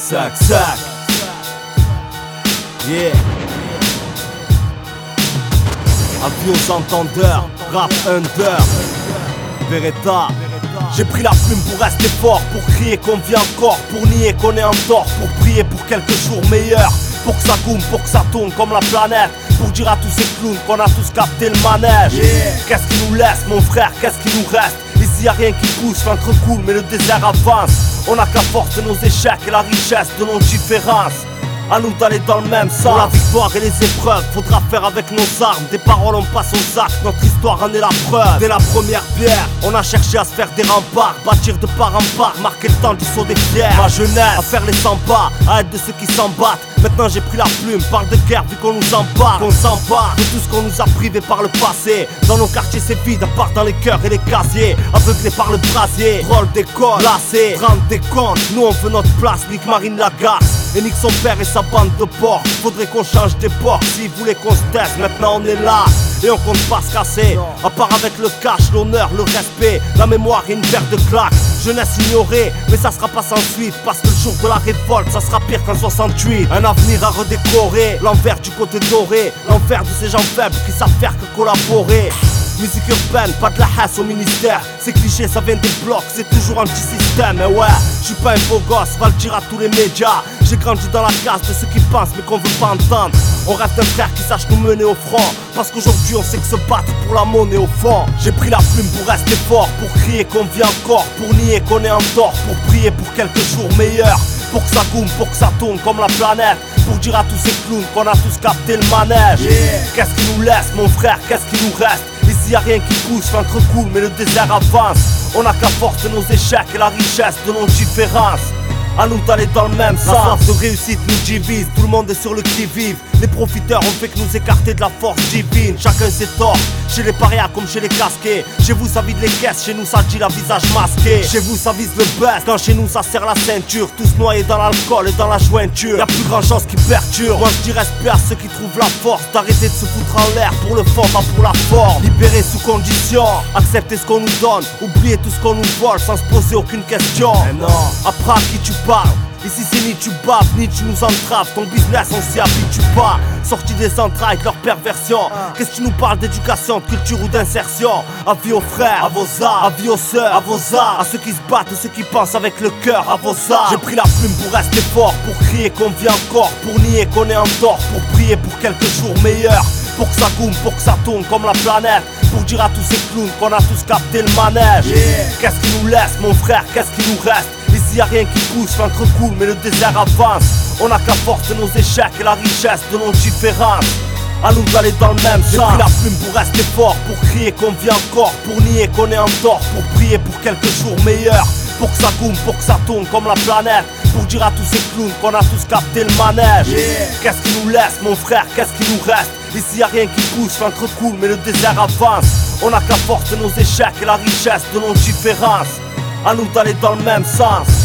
Sac, sac. Yeah. Avis aux entendeurs, rap under. Beretta. J'ai pris la plume pour rester fort, pour crier qu'on vit encore, pour nier qu'on est en tort, pour prier pour quelques jours meilleurs, pour que ça goume, pour que ça tourne comme la planète, pour dire à tous ces clowns qu'on a tous capté le manège. Qu'est-ce qui nous laisse mon frère, qu'est-ce qui nous reste? Ici y'a rien qui pousse, l'encre coule mais le désert avance. On a que la force de nos échecs et la richesse de nos différences. À nous d'aller dans le même sens. Pour la victoire et les épreuves, faudra faire avec nos armes. Des paroles on passe aux actes, notre histoire en est la preuve. Dès la première pierre, on a cherché à se faire des remparts, bâtir de part en part, marquer le temps du saut des pierres. Ma jeunesse, à faire les 100 pas, à être de ceux qui s'en battent. Maintenant j'ai pris la plume, parle de guerre vu qu'on nous empare. Qu'on s'empare de tout ce qu'on nous a privé par le passé. Dans nos quartiers c'est vide, à part dans les cœurs et les casiers. Aveuglés par le brasier, drôle d'école, lassé, rendre des comptes. Nous on veut notre place, nique Marine Lagarce et nique son père et sa bande de porcs. Faudrait qu'on change d'époque, s'ils voulaient qu'on se taise. Maintenant on est là, et on compte pas se casser. À part avec le cash, l'honneur, le respect, la mémoire et une paire de claques. Jeunesse ignorée, mais ça sera pas sans suite. Parce que le jour de la révolte, ça sera pire qu'en 68. Un avenir à redécorer, l'envers du côté doré. L'enfer de ces gens faibles qui savent faire que collaborer. Musique urbaine, pas de la hasse au ministère. C'est cliché, ça vient des blocs, c'est toujours anti-système. Et ouais, je suis pas un beau gosse, va le dire à tous les médias. J'ai grandi dans la case de ceux qui pensent mais qu'on veut pas entendre. On rêve d'un frère qui sache nous mener au front. Parce qu'aujourd'hui on sait que se battre pour la monnaie au fond. J'ai pris la plume pour rester fort, pour crier qu'on vit encore, pour nier qu'on est en tort, pour prier pour quelques jours meilleurs. Pour que ça goume, pour que ça tourne comme la planète. Pour dire à tous ces clowns qu'on a tous capté le manège. Qu'est-ce qui nous laisse mon frère, qu'est-ce qui nous reste? Ici y'a rien qui pousse, l'encre coule mais le désert avance. On a que la force de nos échecs et la richesse de nos différences. À nous d'aller dans le même sens. La soif de réussite nous divise, tout le monde est sur le qui-vive. Les profiteurs ont fait que nous écarter de la force divine. Chacun ses torts, chez les parias comme chez les casqués. Chez vous ça vide les caisses, chez nous ça dit la visage masqué. Chez vous ça vise le best, quand chez nous ça serre la ceinture. Tous noyés dans l'alcool et dans la jointure. Y'a plus grand chose qui perturbe. Moi je dis respect à ceux qui trouvent la force d'arrêter de se foutre en l'air pour le fond, pas pour la forme. Libérer sous condition, accepter ce qu'on nous donne, oublier tout ce qu'on nous vole sans se poser aucune question. Mais non, après à qui tu parles? Ici c'est ni tu baves, ni tu nous entraves. Ton business on s'y habitue pas. Sorti des entrailles de leur perversion. Qu'est-ce que tu nous parles d'éducation, de culture ou d'insertion? Avis aux frères, à vos arts, avis aux sœurs, à vos arts. À ceux qui se battent, ceux qui pensent avec le cœur, à vos arts. J'ai pris la plume pour rester fort, pour crier qu'on vit encore, pour nier qu'on est en tort, pour prier pour quelques jours meilleurs. Pour que ça goume, pour que ça tourne comme la planète. Pour dire à tous ces clowns qu'on a tous capté le manège. Qu'est-ce qui nous laisse mon frère, qu'est-ce qui nous reste? Ici y'a rien qui pousse, l'encre coule mais le désert avance. On a que la force de nos échecs et la richesse de nos différences. À nous d'aller dans le même sens. J'ai pris la plume pour rester fort, pour crier qu'on vit encore, pour nier qu'on est en tort, pour prier pour quelques jours meilleurs. Pour que ça goume, pour que ça tourne comme la planète. Pour dire à tous ces clowns qu'on a tous capté le manège. Qu'est-ce qui nous laisse mon frère, qu'est-ce qui nous reste? Ici y'a rien qui pousse, l'encre coule mais le désert avance. On a que la force de nos échecs et la richesse de nos différences. À nous d'aller dans le même sens.